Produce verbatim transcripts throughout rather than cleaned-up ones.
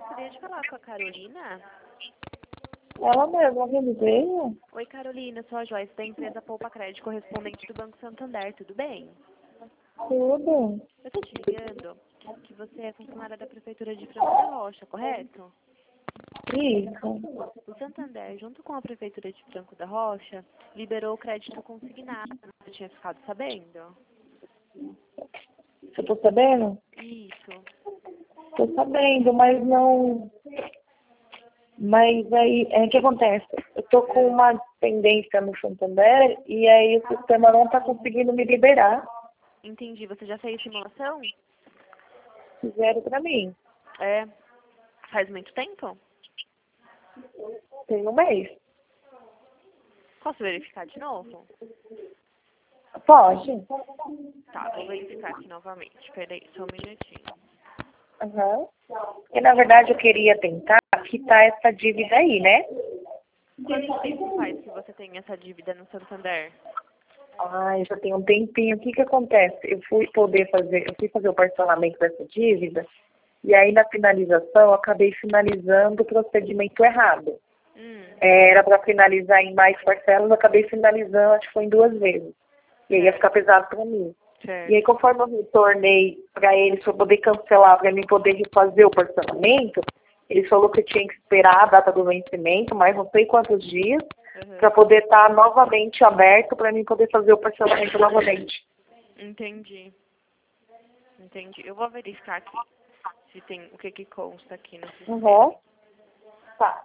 gostaria de falar com a Carolina. Ela mesma, viu, veio? Oi, Carolina, sou a Joyce da empresa Poupa Crédito, correspondente do Banco Santander, tudo bem? Tudo. Eu tô te ligando que você é funcionária da Prefeitura de Franco da Rocha, correto? Isso. O Santander, junto com a Prefeitura de Franco da Rocha, liberou o crédito consignado. Você tinha ficado sabendo? Você tá sabendo? Isso. Tô sabendo, mas não... Mas aí, é, o que acontece? Eu tô com uma pendência no Santander e aí o sistema não tá conseguindo me liberar. Entendi. Você já fez simulação? Fizeram pra mim. É. Faz muito tempo? Tem um mês. Posso verificar de novo? Pode? Tá, vou verificar aqui novamente. Peraí, só um minutinho. Aham. E na verdade eu queria tentar quitar essa dívida aí, né? Quanto tempo faz que você tem essa dívida no Santander? Ai, já tem um tempinho. O que que acontece? Eu fui poder fazer, eu fui fazer o parcelamento dessa dívida e aí na finalização eu acabei finalizando o procedimento errado. Hum. É, era para finalizar em mais parcelas, eu acabei finalizando, acho que foi em duas vezes. E aí ia ficar pesado para mim. Certo. E aí conforme eu retornei para eles para poder cancelar, para mim poder refazer o parcelamento, eles falou que eu tinha que esperar a data do vencimento, mais não sei quantos dias, Uhum. para poder estar novamente aberto para mim poder fazer o parcelamento novamente. Entendi. Entendi. Eu vou verificar aqui se tem o que que consta aqui no sistema. Uhum. Tá.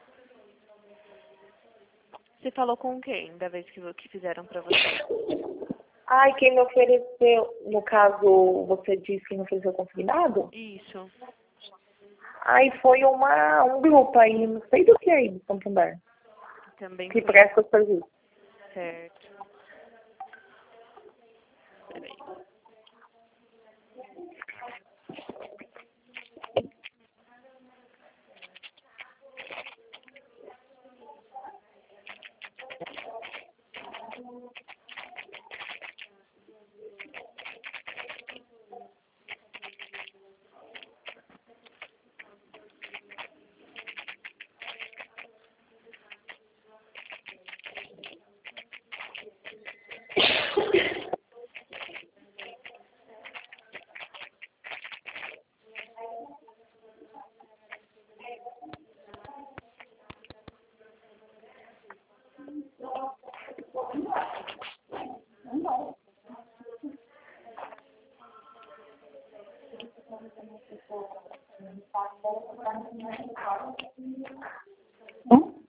Você falou com quem da vez que, que fizeram pra você? Ai, quem me ofereceu, no caso, você disse que não ofereceu consignado? Isso. Ai, foi uma, um grupo aí, não sei do que aí, do Santander, Também que foi. presta serviço. Certo. Peraí. Hum?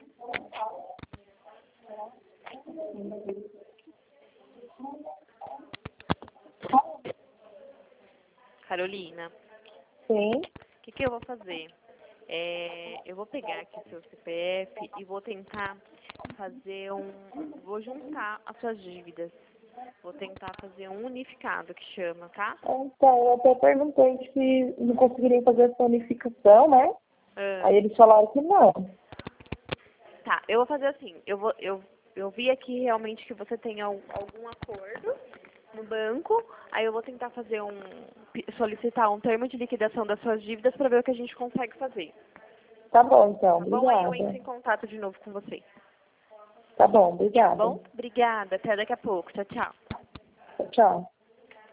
Carolina, Sim. o que que eu vou fazer? É, eu vou pegar aqui seu C P F e vou tentar fazer um... Vou juntar as suas dívidas. Vou tentar fazer um unificado, que chama, tá? Então, eu até perguntei se não conseguiriam fazer essa unificação, né? Ah, Aí eles falaram que não. tá, eu vou fazer assim. Eu, vou, eu, eu vi aqui realmente que você tem al- algum acordo no banco. Aí eu vou tentar fazer um... solicitar um termo de liquidação das suas dívidas para ver o que a gente consegue fazer. Tá bom, então. Tá bom? Aí eu entro Obrigada. em contato de novo com você. Tá bom, Tá obrigada. bom? Obrigada. Até daqui a pouco. Tchau, tchau. Tchau.